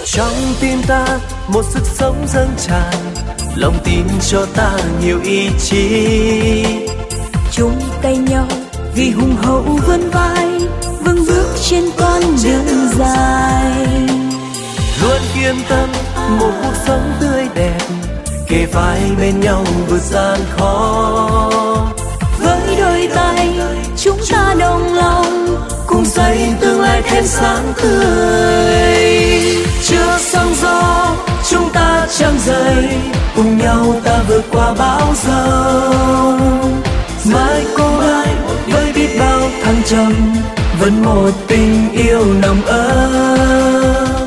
Trong tim ta một sức sống dâng tràn, lòng tin cho ta nhiều ý chí. Chung tay nhau vì hùng hậu vươn vai, vững bước trên con đường dài. Luôn kiên tâm một cuộc sống tươi đẹp, kề vai bên nhau vượt gian khó. Với đôi tay chúng ta đồng lòng, cùng xây tương lai thêm sáng tươi. Trước sóng gió chúng ta chẳng rời, cùng nhau ta vượt qua bão giông. Mãi cố gắng với biết bao thăng trầm, vẫn một tình yêu nồng ấm.